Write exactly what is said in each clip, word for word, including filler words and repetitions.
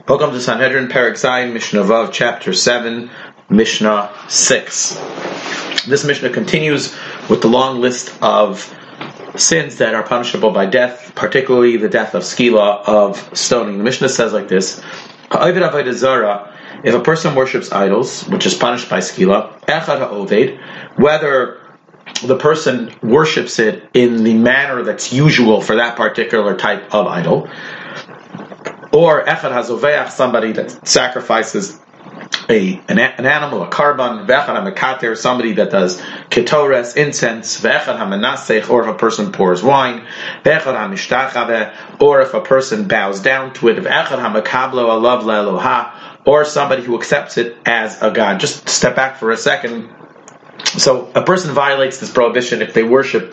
Welcome to Sanhedrin, Perek Zayin, Mishnah Vav, Chapter seven, Mishnah six. This Mishnah continues with the long list of sins that are punishable by death, particularly the death of skila, of stoning. The Mishnah says like this: Ha'oved avodah zara, if a person worships idols, which is punished by skila, echad ha'oved, whether the person worships it in the manner that's usual for that particular type of idol, or echad hazoveach, somebody that sacrifices a an, an animal, a karban, ve'echad hamekater, somebody that does ketores, incense, ve'echad hamenasech, or if a person pours wine, ve'echad hamishtachave, or if a person bows down to it, ve'echad hamakablo alav le'eloha, or somebody who accepts it as a god. Just step back for a second. So a person violates this prohibition if they worship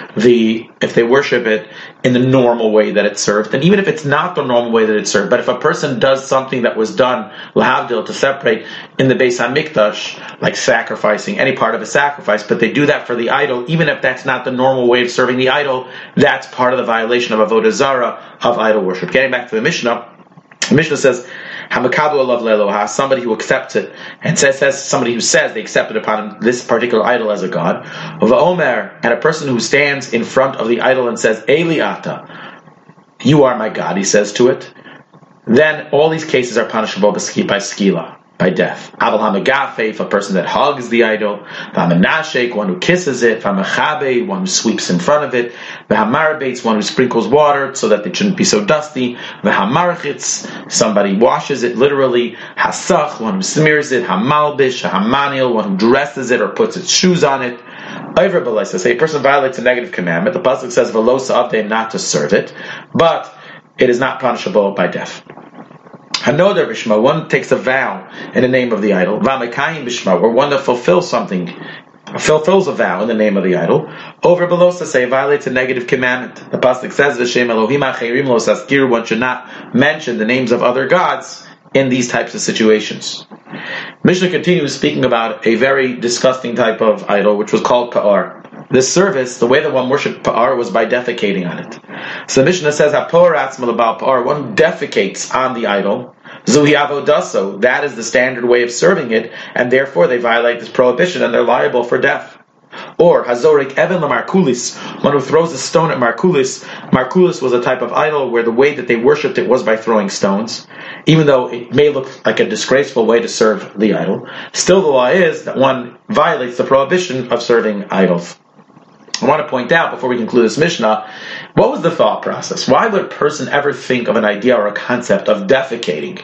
the if they worship it in the normal way that it's served, and even if it's not the normal way that it's served. But if a person does something that was done lahavdil, to separate in the Beis Hamikdash, like sacrificing any part of a sacrifice, but they do that for the idol, even if that's not the normal way of serving the idol, that's part of the violation of avodah zara, of idol worship. Getting back to the Mishnah, the Mishnah says, Hamakablu alav le'eloha, somebody who accepts it, and says, says somebody who says they accepted upon this particular idol as a god. Va'omer, and a person who stands in front of the idol and says, Eli ata, you are my god, he says to it. Then all these cases are punishable by skila, by death. Aval hamagafe, a person that hugs the idol. V'hamanashek, one who kisses it. V'hamachabe, one who sweeps in front of it. V'hamarabetz, one who sprinkles water so that it shouldn't be so dusty. V'hamarchitz, somebody washes it literally. Hasach, one who smears it. Hamalbish, hamanil, one who dresses it or puts its shoes on it. Over b'leisa, say a person violates a negative commandment. The pasuk says v'losa avdei, not to serve it, but it is not punishable by death. Hanoder b'shma, one takes a vow in the name of the idol. V'amekayim b'shma, or one that fulfills something, fulfills a vow in the name of the idol. Over below to say violates a negative commandment. The pasuk says, "V'shem Elohim acherim lo saskir," one should not mention the names of other gods in these types of situations. Mishnah continues speaking about a very disgusting type of idol, which was called pa'ar. This service, the way that one worshipped pa'ar, was by defecating on it. So Mishnah says, "Ha'por atzma l'ba'al pa'ar," one who defecates on the idol, zuhi avodaso, that is the standard way of serving it, and therefore they violate this prohibition and they're liable for death. Or hazorik even lamarkulis, one who throws a stone at markulis. Markulis was a type of idol where the way that they worshipped it was by throwing stones. Even though it may look like a disgraceful way to serve the idol, still the law is that one violates the prohibition of serving idols. I want to point out, before we conclude this Mishnah, what was the thought process? Why would a person ever think of an idea or a concept of defecating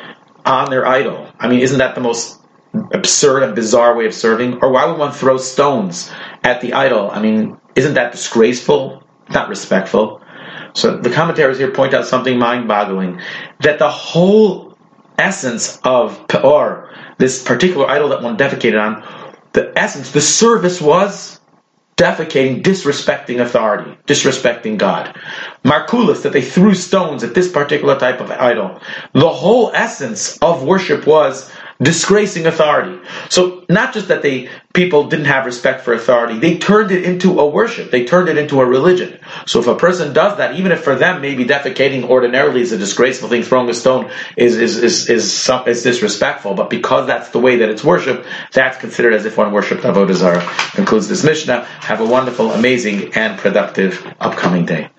on their idol? I mean, isn't that the most absurd and bizarre way of serving? Or why would one throw stones at the idol? I mean, isn't that disgraceful? Not respectful? So the commentaries here point out something mind-boggling, that the whole essence of Peor, this particular idol that one defecated on, the essence, the service was defecating, disrespecting authority, disrespecting God. Markulis, that they threw stones at this particular type of idol. The whole essence of worship was disgracing authority. So not just that they people didn't have respect for authority, they turned it into a worship. They turned it into a religion. So if a person does that, even if for them maybe defecating ordinarily is a disgraceful thing, throwing a stone is is is is, some, is disrespectful, but because that's the way that it's worshipped, that's considered as if one worshipped avodah zara. Concludes this Mishnah. Have a wonderful, amazing, and productive upcoming day.